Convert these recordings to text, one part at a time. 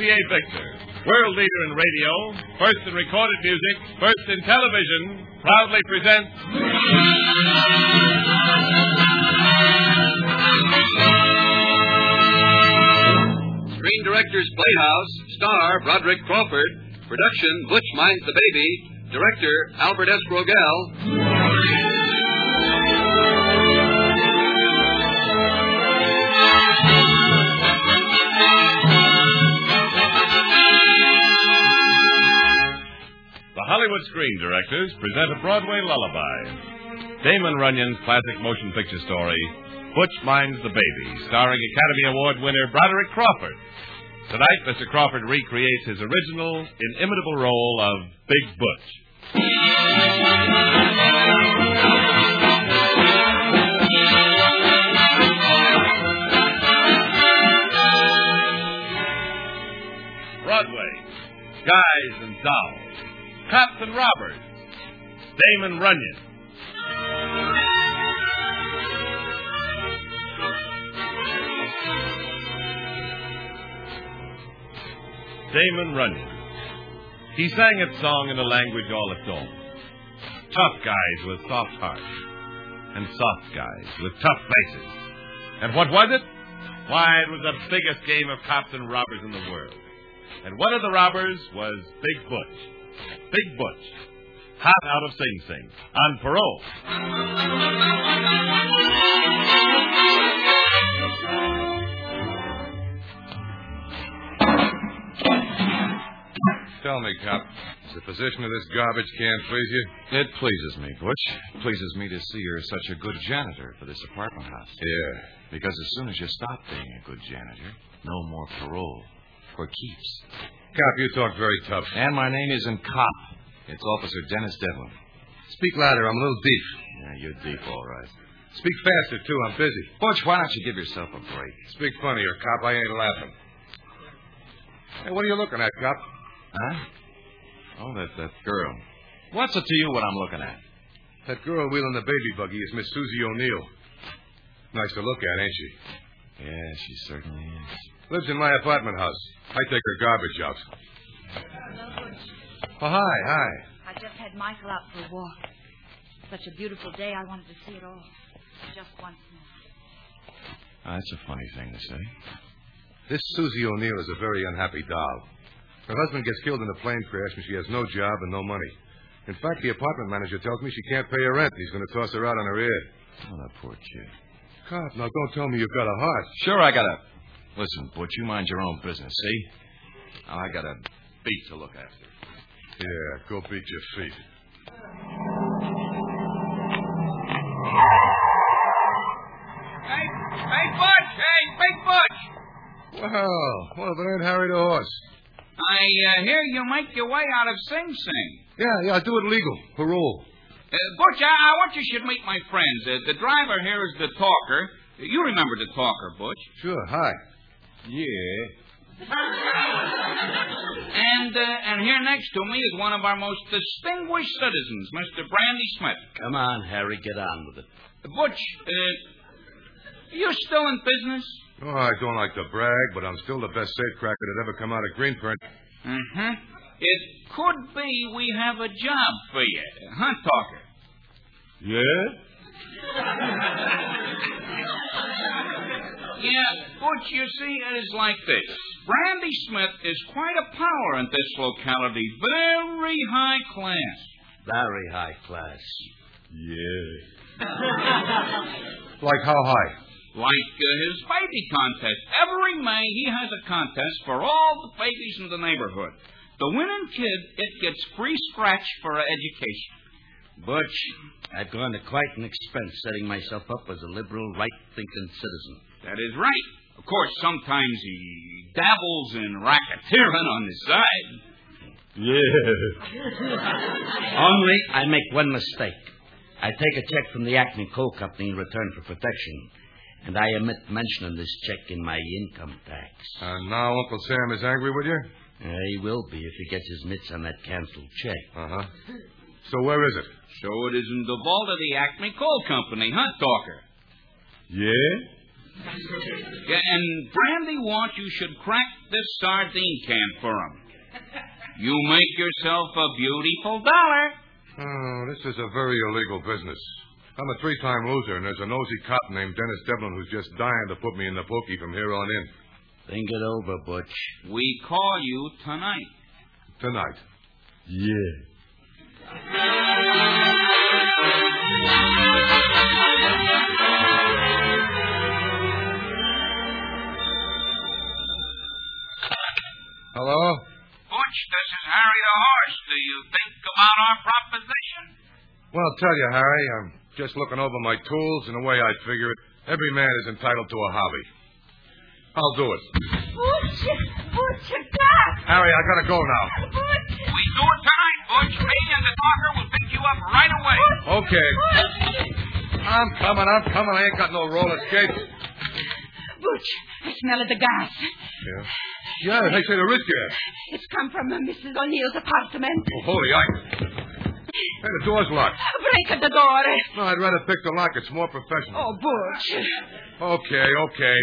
RCA Victor, world leader in radio, first in recorded music, first in television, proudly presents... Screen Directors Playhouse, star Broderick Crawford, production Butch Minds the Baby, director Albert S. Rogel. The Hollywood Screen Directors present a Broadway lullaby. Damon Runyon's classic motion picture story, Butch Minds the Baby, starring Academy Award winner Broderick Crawford. Tonight, Mr. Crawford recreates his original, inimitable role of Big Butch. Broadway, Guys and Dolls. Cops and Robbers, Damon Runyon. Damon Runyon. He sang its song in a language all its own. Tough guys with soft hearts, and soft guys with tough faces. And what was it? Why, it was the biggest game of cops and robbers in the world. And one of the robbers was Big Butch. Big Butch, hot out of Sing Sing, on parole. Tell me, Cop, does the position of this garbage can please you? It pleases me, Butch. It pleases me to see you're such a good janitor for this apartment house. Yeah. Because as soon as you stop being a good janitor, no more parole. For keeps. Cop, you talk very tough. And my name isn't Cop. It's Officer Dennis Devlin. Speak louder. I'm a little deep. Yeah, you're deep, all right. Speak faster, too. I'm busy. Butch, why don't you give yourself a break? Speak funnier, Cop. I ain't laughing. Hey, what are you looking at, Cop? Huh? Oh, that girl. What's it to you what I'm looking at? That girl wheeling the baby buggy is Miss Susie O'Neill. Nice to look at, ain't she? Yeah, she certainly is. Lives in my apartment house. I take her garbage out. Hello, Butch. Oh, hi. I just had Michael out for a walk. Such a beautiful day, I wanted to see it all. Just once more. That's a funny thing to say. This Susie O'Neill is a very unhappy doll. Her husband gets killed in a plane crash, and she has no job and no money. In fact, the apartment manager tells me she can't pay her rent, and he's going to toss her out on her ear. Oh, that poor kid. Cop, now don't tell me you've got a heart. Sure, I got a... Listen, Butch, you mind your own business, see? I got a beat to look after. Yeah, go beat your feet. Hey, Butch! Hey, Big Butch! Well, if it ain't Harry the Horse. I hear you make your way out of Sing Sing. Yeah, do it legal. Parole. Butch, I want you should meet my friends. The driver here is the talker. You remember the talker, Butch. Sure, hi. Yeah. And here next to me is one of our most distinguished citizens, Mr. Brandy Smith. Come on, Harry, get on with it. Butch, you still in business? Oh, I don't like to brag, but I'm still the best safecracker that ever come out of Greenprint. Mm-hmm. It could be we have a job for you, huh, talker? Yes? Yeah, Butch, you see, it is like this. Brandy Smith is quite a power in this locality. Very high class. Very high class. Yes. Like how high? Like his baby contest. Every May, he has a contest for all the babies in the neighborhood. The winning kid, it gets free scratch for education. Butch, I've gone to quite an expense setting myself up as a liberal, right-thinking citizen. That is right. Of course, sometimes he dabbles in racketeering on the side. Yes. Only I make one mistake. I take a check from the Acme Coal Company in return for protection, and I omit mentioning this check in my income tax. And now Uncle Sam is angry with you? He will be if he gets his mitts on that canceled check. Uh-huh. So where is it? So it is in the vault of the Acme Coal Company, huh, Talker? Yes? Yeah, and Brandy wants you should crack this sardine can for him. You make yourself a beautiful dollar. Oh, this is a very illegal business. I'm a 3-time loser, and there's a nosy cop named Dennis Devlin who's just dying to put me in the pokey from here on in. Think it over, Butch. We call you tonight. Tonight. Yeah. Hello? Butch, this is Harry the Horse. Do you think about our proposition? Well, I'll tell you, Harry, I'm just looking over my tools, and the way I figure it, every man is entitled to a hobby. I'll do it. Butch, Doc. Harry, I gotta go now. Butch. We do it tonight, Butch. Me and the doctor will pick you up right away. Okay. I'm coming. I ain't got no roller skates. Butch, I smell the gas. Yeah? Yeah, they say the risk gas. It's come from Mrs. O'Neill's apartment. Oh, holy ice. Hey, the door's locked. Break the door. No, I'd rather pick the lock. It's more professional. Oh, Butch. Okay.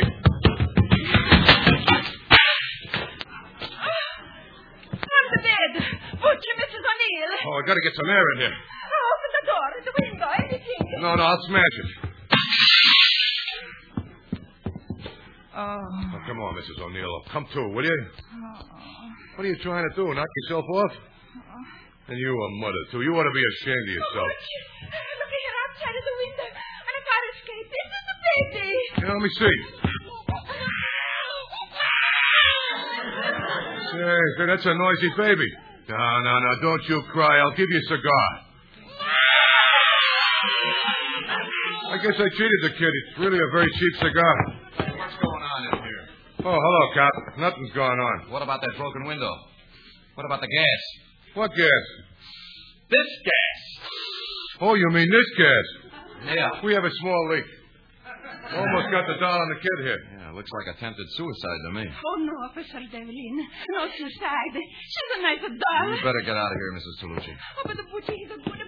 On the bed. Butch and Mrs. O'Neill. Oh, I gotta get some air in here. Open the door, the window, anything. No, I'll smash it. Oh, come on, Mrs. O'Neill. Come to, will you? What are you trying to do, knock yourself off? And you a mother, too. You ought to be ashamed of yourself. Look here outside of the window. And a car escaped. This is the baby. Yeah, let me see. Say, that's a noisy baby. No, don't you cry. I'll give you a cigar. I guess I cheated the kid. It's really a very cheap cigar. What's going on in here? Oh, hello, cop. Nothing's going on. What about that broken window? What about the gas? What gas? This gas. Oh, you mean this gas? Yeah. We have a small leak. Almost got the doll on the kid here. Yeah, looks like attempted suicide to me. Oh, no, Officer Devlin. No suicide. She's a nice doll. You better get out of here, Mrs. Tolucci. Oh, but the butcher, he's a good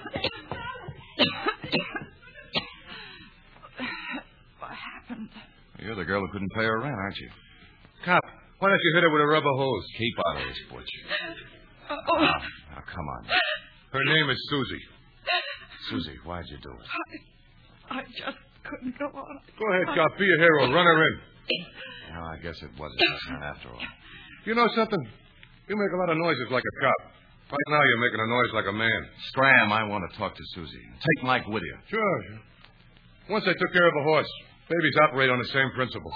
What happened? You're the girl who couldn't pay her rent, aren't you? Cop, why don't you hit her with a rubber hose? Keep out of this, Butch. Oh. Now, come on. Her name is Susie. Susie, why'd you do it? I just couldn't go on. Go ahead, cop. Be a hero. Run her in. Well, I guess it was a accident after all. You know something? You make a lot of noises like a cop. Right now you're making a noise like a man. Scram, I want to talk to Susie. Take Mike with you. Sure. Once I took care of a horse. Babies operate on the same principle.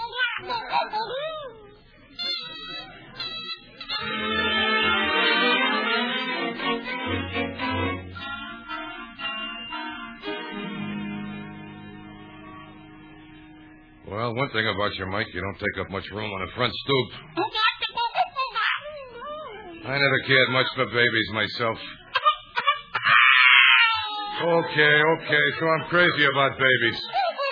Well, one thing about you, Mike, you don't take up much room on the front stoop. I never cared much for babies myself. Okay, so I'm crazy about babies.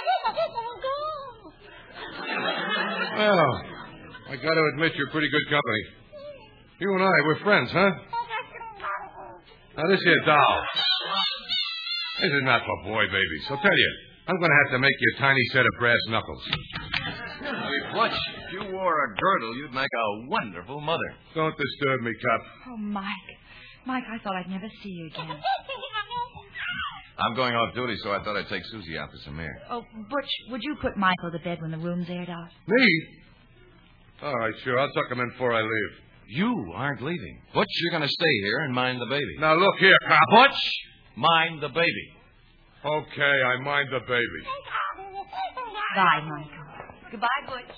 Well, I got to admit you're pretty good company. You and I, we're friends, huh? Now, this here doll. This is not for boy babies. I'll tell you, I'm going to have to make you a tiny set of brass knuckles. Hey, Butch, if you wore a girdle, you'd make a wonderful mother. Don't disturb me, Cop. Oh, Mike. Mike, I thought I'd never see you again. I'm going off duty, so I thought I'd take Susie out for some air. Oh, Butch, would you put Michael to bed when the room's aired out? Me? All right, sure. I'll tuck him in before I leave. You aren't leaving. Butch, you're going to stay here and mind the baby. Now, look here, Cop. Butch, mind the baby. Okay, I mind the baby. Bye, Michael. Goodbye, Butch.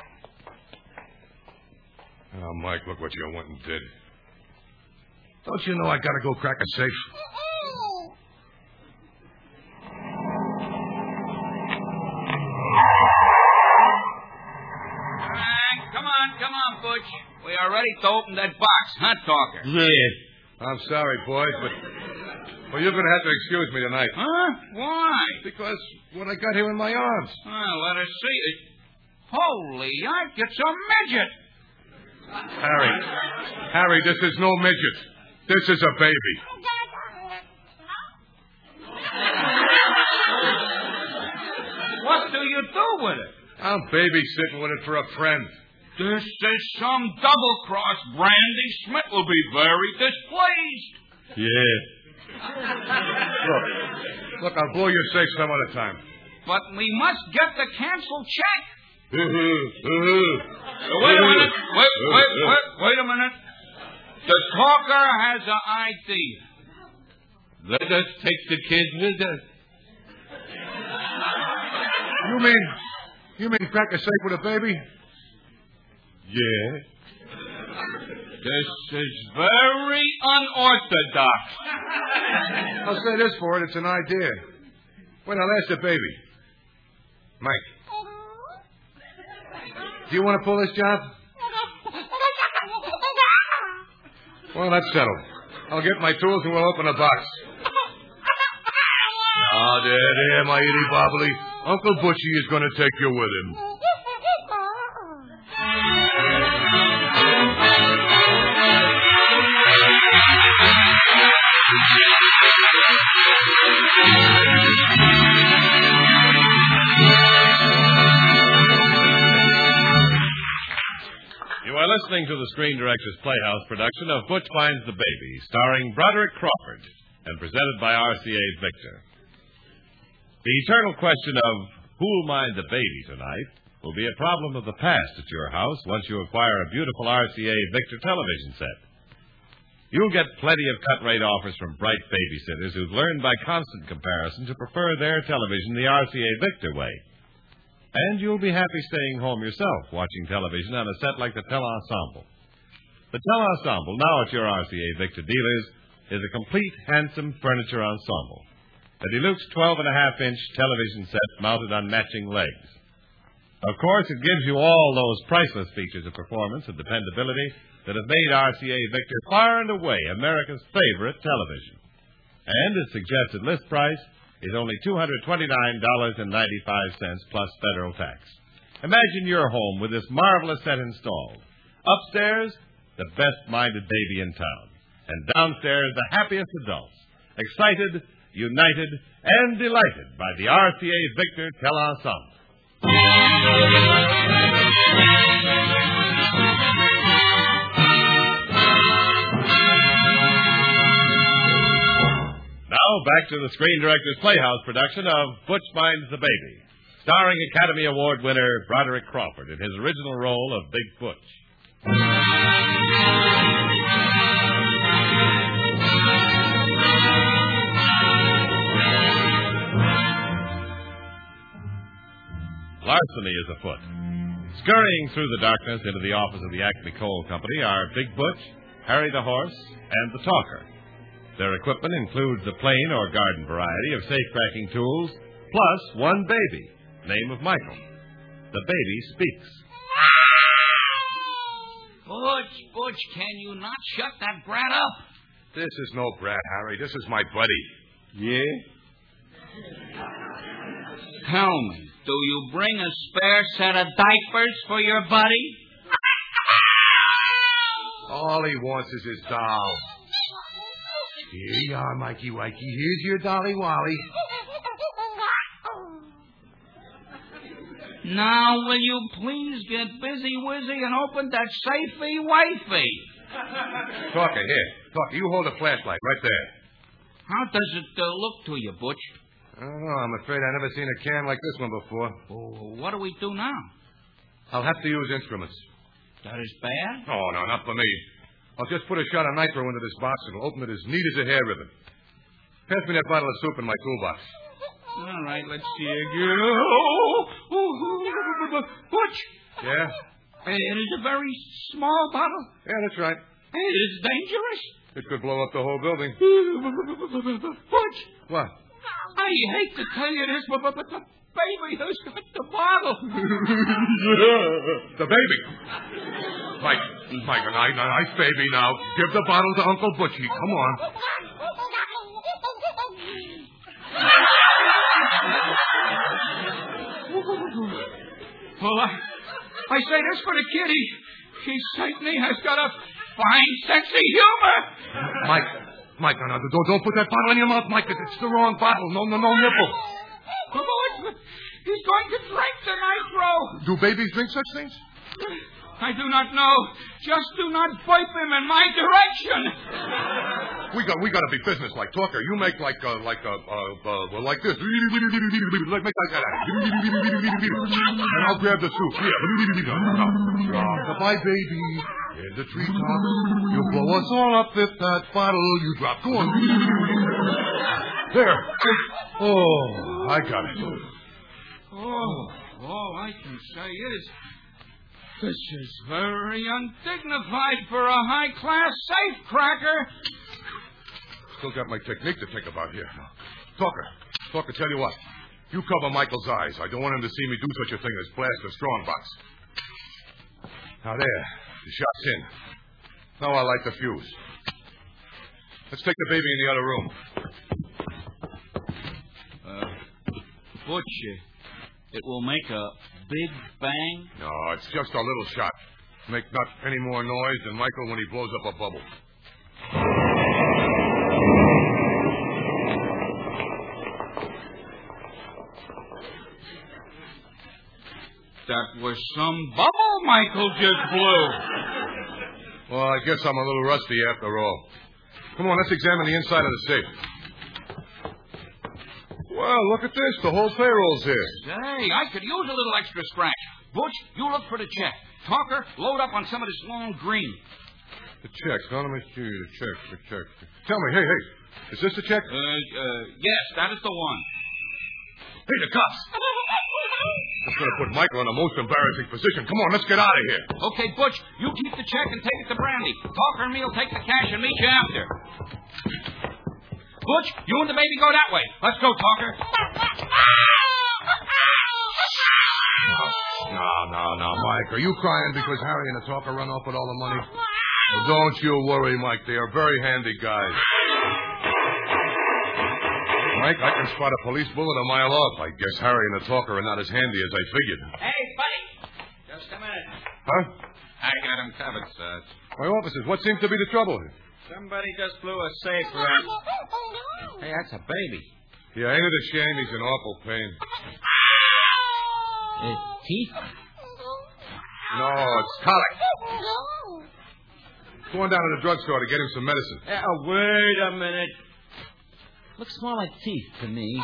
Oh, Mike, look what you went and did. Don't you know I got to go crack a safe? Come on, Butch. We are ready to open that box, huh, Talker? Yeah. I'm sorry, boys, but you're going to have to excuse me tonight. Huh? Why? Because what I got here in my arms. Well, let us see it. Holy yike, it's a midget. Harry, this is no midget. This is a baby. What do you do with it? I'm babysitting with it for a friend. This is some double-cross. Brandy Schmidt will be very displeased. Yeah. Look, I'll blow your safe some other time. But we must get the canceled check. Wait a minute. The talker has an idea. Let us take the kids with us. You mean crack a safe with a baby? Yeah. This is very unorthodox. I'll say this for it. It's an idea. Wait, I'll ask the baby. Mike. Do you want to pull this job? Well, that's settled. I'll get my tools and we'll open the box. Ah, there, my itty bobbly. Uncle Butchie is going to take you with him. You are listening to the Screen Directors Playhouse production of Butch Finds the Baby, starring Broderick Crawford, and presented by RCA Victor. The eternal question of who'll mind the baby tonight will be a problem of the past at your house once you acquire a beautiful RCA Victor television set. You'll get plenty of cut-rate offers from bright babysitters who've learned by constant comparison to prefer their television the RCA Victor way. And you'll be happy staying home yourself watching television on a set like the Telensemble. The Telensemble, now at your RCA Victor dealers, is a complete, handsome furniture ensemble. A deluxe 12.5-inch television set mounted on matching legs. Of course, it gives you all those priceless features of performance and dependability that have made RCA Victor far and away America's favorite television. And its suggested list price is only $229.95 plus federal tax. Imagine your home with this marvelous set installed. Upstairs, the best-minded baby in town. And downstairs, the happiest adults. Excited, united, and delighted by the RCA Victor Telensemble. Now, back to the Screen Directors Playhouse production of Butch Finds the Baby, starring Academy Award winner Broderick Crawford in his original role of Big Butch. Larceny is afoot. Scurrying through the darkness into the office of the Acme Coal Company are Big Butch, Harry the Horse, and the Talker. Their equipment includes the plain or garden variety of safe-cracking tools, plus one baby, name of Michael. The baby speaks. Butch, can you not shut that brat up? This is no brat, Harry. This is my buddy. Yeah? Tell me, do you bring a spare set of diapers for your buddy? All he wants is his doll. Here you are, Mikey Wikey. Here's your Dolly Wally. Now, will you please get busy-wizzy and open that safety wifey? Talker, here. Talker, you hold a flashlight right there. How does it look to you, Butch? I don't know. I'm afraid I've never seen a can like this one before. Oh, what do we do now? I'll have to use instruments. That is bad? Oh, no, not for me. I'll just put a shot of nitro into this box and it'll open it as neat as a hair ribbon. Pass me that bottle of soup in my toolbox. All right, let's see again. Butch! Yeah? It is a very small bottle. Yeah, that's right. It is dangerous. It could blow up the whole building. Butch! What? I hate to tell you this, but the baby has got the bottle. The baby. Mike, a nice baby now. Give the bottle to Uncle Butchie. Come on. Well, I say this for the kid. He certainly has got a fine sense of humor. Mike, no, don't put that bottle in your mouth, Mike. It's the wrong bottle. No nipple. Come on. He's going to drink the nitro. Do babies drink such things? I do not know. Just do not pipe him in my direction. We got to be businesslike. Talker, you make like this. Like this. Make like that. And I'll grab the soup. Yeah. Goodbye, baby. In the treetops, you blow us all up with that bottle you drop. Go on. There. Oh, I got it. All I can say is, this is very undignified for a high-class safecracker. Still got my technique to think about here. Talker, tell you what. You cover Michael's eyes. I don't want him to see me do such a thing as blast a strongbox. Now there, the shot's in. Now I'll light the fuse. Let's take the baby in the other room. Butch, it will make a big bang? No, it's just a little shot. Make not any more noise than Michael when he blows up a bubble. That was some bubble Michael just blew. Well, I guess I'm a little rusty after all. Come on, let's examine the inside of the safe. Well, look at this. The whole payroll's here. Say, I could use a little extra scratch. Butch, you look for the check. Talker, load up on some of this long green. The checks. Now, let me see the check. Tell me, hey, is this the check? Yes, that is the one. Hey, the cops. That's going to put Michael in a most embarrassing position. Come on, let's get out of here. Okay, Butch, you keep the check and take it to Brandy. Talker and me will take the cash and meet you after. Butch, you and the baby go that way. Let's go, Talker. No, Mike. Are you crying because Harry and the Talker run off with all the money? Well, don't you worry, Mike. They are very handy guys. Mike, I can spot a police bullet a mile off. I guess Harry and the Talker are not as handy as I figured. Hey, buddy. Just a minute. Huh? I got him covered, Sarge. My officers, what seems to be the trouble here? Somebody just blew a safe around. Hey, that's a baby. Yeah, ain't it a shame? He's in awful pain. Teeth? No, it's colic. Going down to the drugstore to get him some medicine. Wait a minute. Looks more like teeth to me.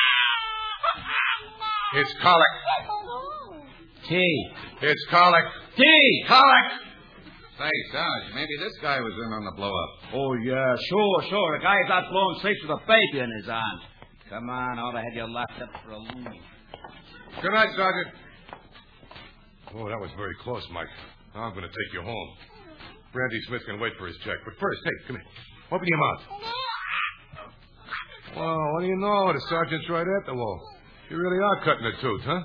It's colic. Teeth. It's colic. Teeth. Colic. Say, Sarge, maybe this guy was in on the blow-up. Oh, yeah, sure. The guy's out blowing safes with a baby in his arms. Come on, I ought to have you locked up for a loony. Good night, Sergeant. Oh, that was very close, Mike. Now I'm going to take you home. Randy Smith can wait for his check. But first, hey, come here. Open your mouth. Well, what do you know? The sergeant's right at the wall. You really are cutting a tooth, huh?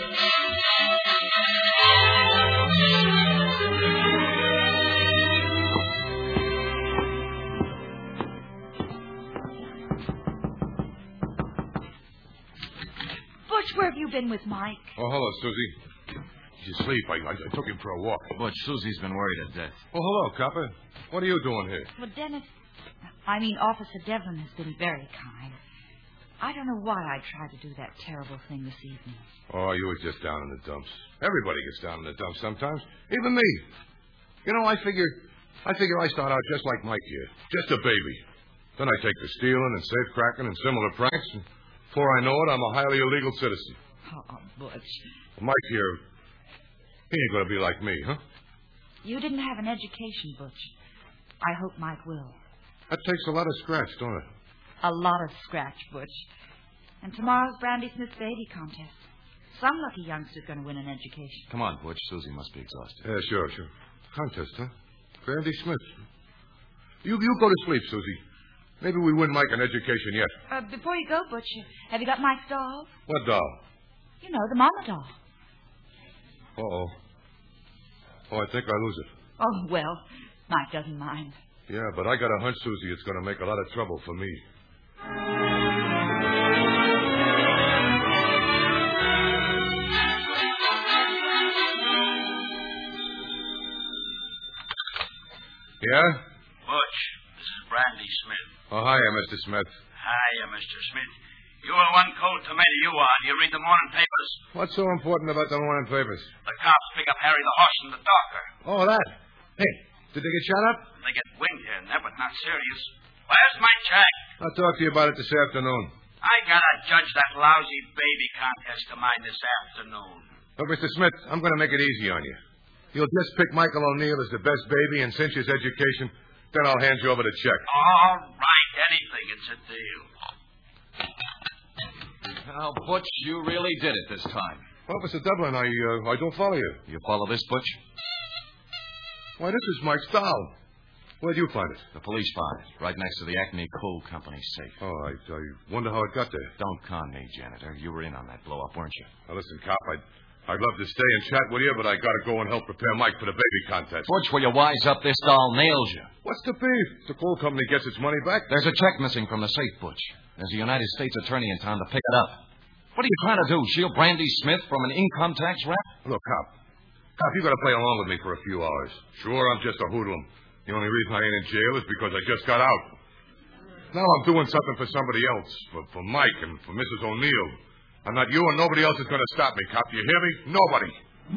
Butch, where have you been with Mike? Oh, hello, Susie. He's asleep. I took him for a walk. Butch, Susie's been worried to death. Oh, hello, copper. What are you doing here? Well, Officer Devlin has been very kind. I don't know why I tried to do that terrible thing this evening. Oh, you were just down in the dumps. Everybody gets down in the dumps sometimes. Even me. You know, I figure I start out just like Mike here. Just a baby. Then I take to stealing and safe cracking and similar pranks. And before I know it, I'm a highly illegal citizen. Oh, Butch. Mike here, he ain't going to be like me, huh? You didn't have an education, Butch. I hope Mike will. That takes a lot of scratch, don't it? A lot of scratch, Butch. And tomorrow's Brandy Smith baby contest. Some lucky youngster's going to win an education. Come on, Butch. Susie must be exhausted. Yeah, sure. Contest, huh? Brandy Smith. You go to sleep, Susie. Maybe we win Mike an education yet. Before you go, Butch, have you got Mike's doll? What doll? You know, the mama doll. Uh-oh. Oh, I think I lose it. Oh, well, Mike doesn't mind. Yeah, but I got a hunch, Susie, it's going to make a lot of trouble for me. Yeah? Butch, this is Brandy Smith. Oh, hiya, Mr. Smith. Hiya, Mr. Smith. You are one cold tomato, you are. Do you read the morning papers? What's so important about the morning papers? The cops pick up Harry the horse and the doctor. Oh, that. Hey, did they get shot up? They get wind here and there, but not serious. Where's my check? I'll talk to you about it this afternoon. I gotta judge that lousy baby contest of mine this afternoon. Look, Mr. Smith, I'm going to make it easy on you. You'll just pick Michael O'Neill as the best baby and cinch his education, then I'll hand you over the check. All right, anything. It's a deal. Now, Butch, you really did it this time. Well, Mr. Devlin, I don't follow you. You follow this, Butch? Why, this is Mike's doll. Where'd you find it? The police found it, right next to the Acme Coal Company safe. Oh, I wonder how it got there. Don't con me, janitor. You were in on that blow-up, weren't you? Now, listen, cop, I'd love to stay and chat with you, but I got to go and help prepare Mike for the baby contest. Butch, will you wise up? This doll nails you. What's the beef? The coal company gets its money back. There's a check missing from the safe, Butch. There's a United States attorney in town to pick it up. What are you trying to do, shield Brandy Smith from an income tax rap? Look, cop, you got to play along with me for a few hours. Sure, I'm just a hoodlum. The only reason I ain't in jail is because I just got out. Now I'm doing something for somebody else, for Mike and for Mrs. O'Neill. I'm not you, and nobody else is going to stop me, cop. Do you hear me? Nobody.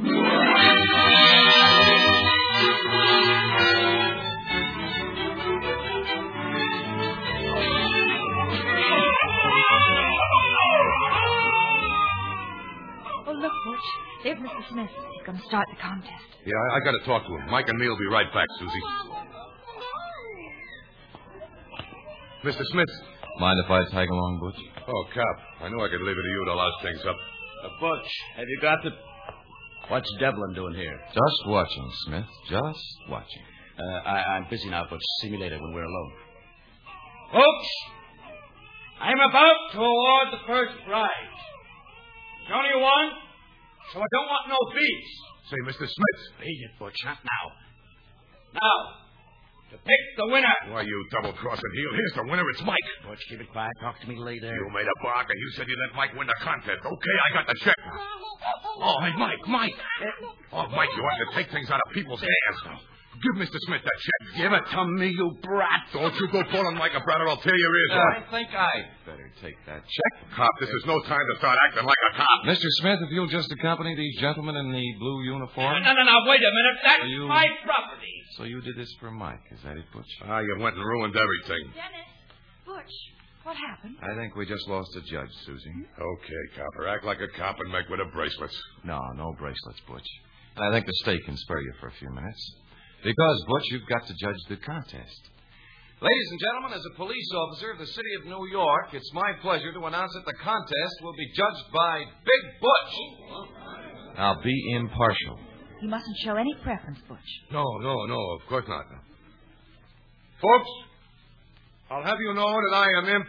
Oh, look, Butch. There's Mr. Smith. He's going to start the contest. Yeah, I got to talk to him. Mike and me will be right back, Susie. Mr. Smith. Mind if I tag along, Butch? Oh, cop, I knew I could leave it to you to louse things up. Butch, have you got the... What's Devlin doing here? Just watching, Smith. Just watching. I'm busy now, Butch. See me later when we're alone. Folks, I'm about to award the first prize. It's only one, so I don't want no beefs. Say, Mr. Smith. Beat it, Butch. Not now. Now, to pick the winner. Why, you double-crossing heel. Here's the winner. It's Mike. Butch, keep it quiet. Talk to me later. You made a bargain. You said you let Mike win the contest. Okay, I got the check. Oh, hey, Mike. Oh, Mike, you ought to take things out of people's hands now. Give Mr. Smith that check. Give it to me, you brat. Don't you go calling Mike a brat or I'll tear your ears off. I think I'd better take that check. Cop, this is no time to start acting like a cop. Mr. Smith, if you'll just accompany these gentlemen in the blue uniform. No, wait a minute. That's my property. So you did this for Mike, is that it, Butch? You went and ruined everything. Dennis, Butch, what happened? I think we just lost a judge, Susie. Okay, copper. Act like a cop and make with the bracelets. No bracelets, Butch. And I think the state can spare you for a few minutes. Because, Butch, you've got to judge the contest. Ladies and gentlemen, as a police officer of the city of New York, it's my pleasure to announce that the contest will be judged by Big Butch. I'll be impartial. You mustn't show any preference, Butch. No, of course not. Folks, I'll have you know that I am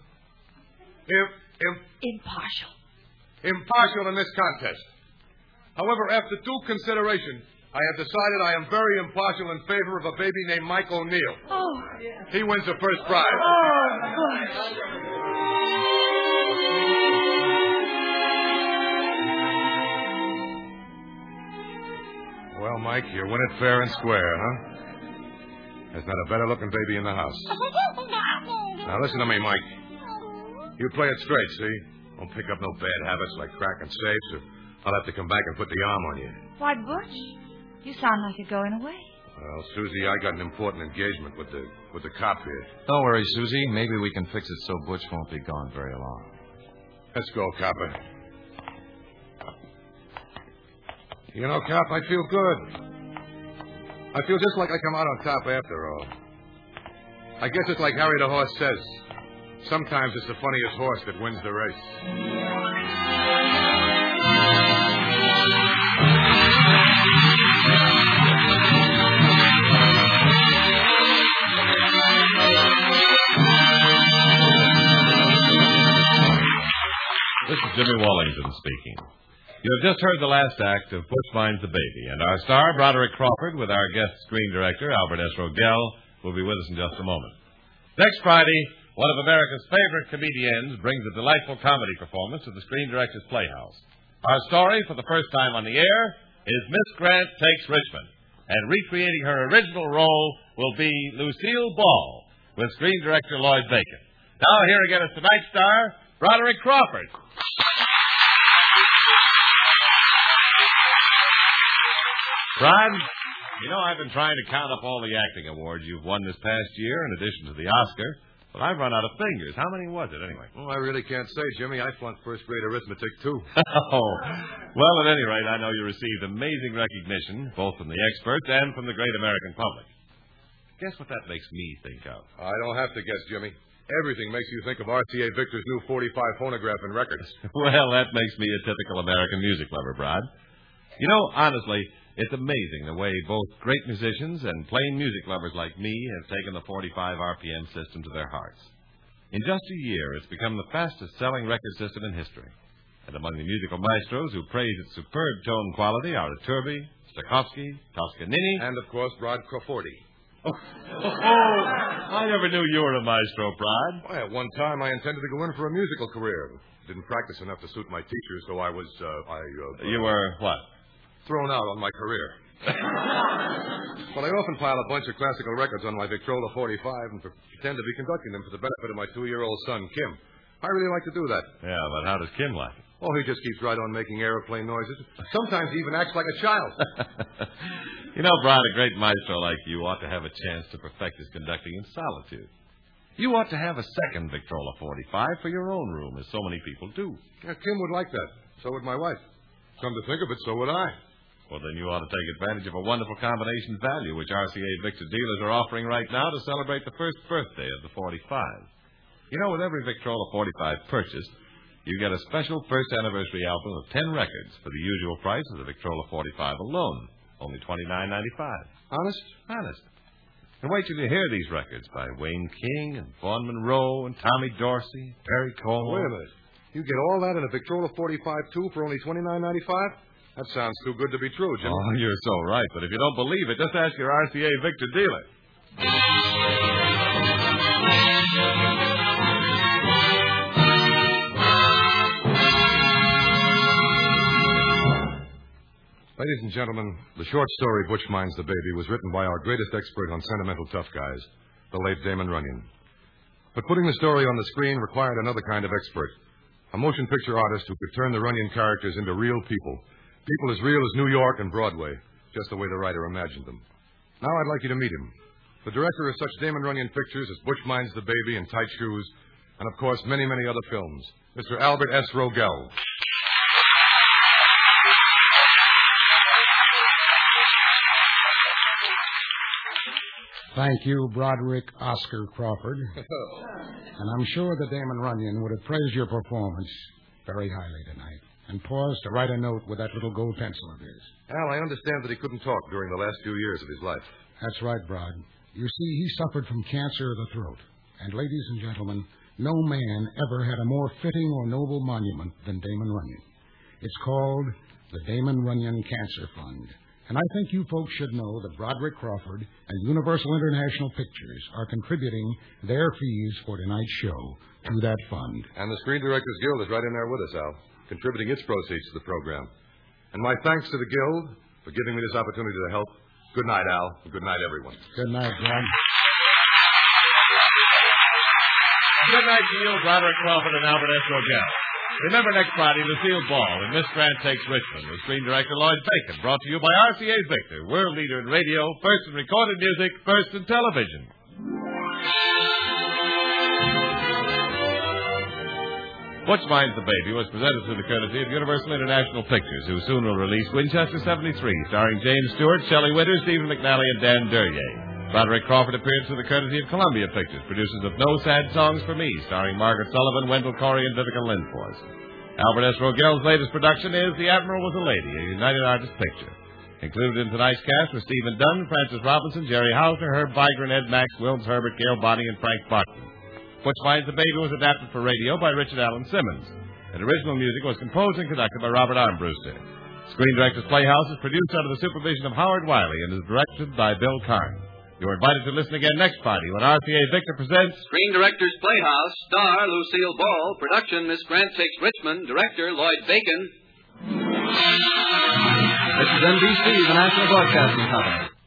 impartial in this contest. However, after due consideration, I have decided I am very impartial in favor of a baby named Mike O'Neill. Oh. He wins the first prize. Oh, Butch. Well, Mike, you win it fair and square, huh? There's not a better-looking baby in the house. Now, listen to me, Mike. You play it straight, see? Don't pick up no bad habits like cracking safes, or I'll have to come back and put the arm on you. Why, Butch? You sound like you're going away. Well, Susie, I got an important engagement with the cop here. Don't worry, Susie. Maybe we can fix it so Butch won't be gone very long. Let's go, copper. You know, Cop, I feel good. I feel just like I come out on top after all. I guess it's like Harry the Horse says. Sometimes it's the funniest horse that wins the race. This is Jimmy Wallington speaking. You have just heard the last act of Butch Finds the Baby, and our star, Broderick Crawford, with our guest screen director, Albert S. Rogel, will be with us in just a moment. Next Friday, one of America's favorite comedians brings a delightful comedy performance to the Screen Directors Playhouse. Our story, for the first time on the air, is Miss Grant Takes Richmond, and recreating her original role will be Lucille Ball, with Screen Director Lloyd Bacon. Now, here again is tonight's star, Broderick Crawford. Brad, you know, I've been trying to count up all the acting awards you've won this past year in addition to the Oscar, but I've run out of fingers. How many was it, anyway? Well, I really can't say, Jimmy. I flunked first-grade arithmetic, too. Oh, well, at any rate, I know you received amazing recognition, both from the experts and from the great American public. Guess what that makes me think of? I don't have to guess, Jimmy. Everything makes you think of RCA Victor's new 45 phonograph and records. Well, that makes me a typical American music lover, Brad. You know, honestly, it's amazing the way both great musicians and plain music lovers like me have taken the 45 RPM system to their hearts. In just a year, it's become the fastest-selling record system in history. And among the musical maestros who praise its superb tone quality are Iturbi, Stokowski, Toscanini, and, of course, Rod Crawfordy. Oh, I never knew you were a maestro, Brad. Why, at one time, I intended to go in for a musical career. Didn't practice enough to suit my teachers, so I was, You were what? Thrown out on my career. But I often pile a bunch of classical records on my Victrola 45 and pretend to be conducting them for the benefit of my 2-year-old son, Kim. I really like to do that. Yeah, but how does Kim like it? Oh, he just keeps right on making aeroplane noises. Sometimes he even acts like a child. You know, Brad, a great maestro like you ought to have a chance to perfect his conducting in solitude. You ought to have a second Victrola 45 for your own room, as so many people do. Yeah, Kim would like that. So would my wife. Come to think of it, so would I. Well, then you ought to take advantage of a wonderful combination value which RCA Victor dealers are offering right now to celebrate the first birthday of the 45. You know, with every Victrola 45 purchased, you get a special first anniversary album of 10 records for the usual price of the Victrola 45 alone, only $29.95. Honest? Honest. And wait till you hear these records by Wayne King and Vaughn Monroe and Tommy Dorsey, Perry Como. Wait a minute. You get all that in a Victrola 45, too, for only $29.95? That sounds too good to be true, Jimmy. Oh, you're so right. But if you don't believe it, just ask your RCA Victor dealer. Ladies and gentlemen, the short story Butch Minds the Baby was written by our greatest expert on sentimental tough guys, the late Damon Runyon. But putting the story on the screen required another kind of expert, a motion picture artist who could turn the Runyon characters into real people. People as real as New York and Broadway, just the way the writer imagined them. Now I'd like you to meet him. The director of such Damon Runyon pictures as Butch Minds the Baby and Tight Shoes, and of course many, many other films, Mr. Albert S. Rogel. Thank you, Broderick Oscar Crawford. And I'm sure that Damon Runyon would have praised your performance very highly tonight. And paused to write a note with that little gold pencil of his. Al, I understand that he couldn't talk during the last few years of his life. That's right, Brod. You see, he suffered from cancer of the throat. And, ladies and gentlemen, no man ever had a more fitting or noble monument than Damon Runyon. It's called the Damon Runyon Cancer Fund. And I think you folks should know that Broderick Crawford and Universal International Pictures are contributing their fees for tonight's show to that fund. And the Screen Directors Guild is right in there with us, Al, contributing its proceeds to the program. And my thanks to the Guild for giving me this opportunity to help. Good night, Al, and good night, everyone. Good night, Brad. Good night to you, Broderick Crawford and Albert S. Rogel. Remember next Friday, Lucille Ball and Miss Grant Takes Richmond with screen director Lloyd Bacon, brought to you by RCA Victor, world leader in radio, first in recorded music, first in television. Butch Minds the Baby was presented through the courtesy of Universal International Pictures, who soon will release Winchester 73, starring James Stewart, Shelley Winters, Stephen McNally, and Dan Duryea. Broderick Crawford appeared through the courtesy of Columbia Pictures, producers of No Sad Songs for Me, starring Margaret Sullivan, Wendell Corey, and Vivica Lindfors. Albert S. Rogel's latest production is The Admiral Was a Lady, a United Artists picture. Included in tonight's cast were Stephen Dunn, Francis Robinson, Jerry Hausner, Herb Vigran, Ed Max, Wilms Herbert, Gail Bonnie, and Frank Barton. Butch Minds the Baby was adapted for radio by Richard Allen Simmons, and original music was composed and conducted by Robert Armbruster. Screen Directors Playhouse is produced under the supervision of Howard Wiley and is directed by Bill Karn. You're invited to listen again next Friday when RCA Victor presents Screen Directors Playhouse, star Lucille Ball, production Miss Grant Takes Richmond, director Lloyd Bacon. This is NBC, the National Broadcasting Company.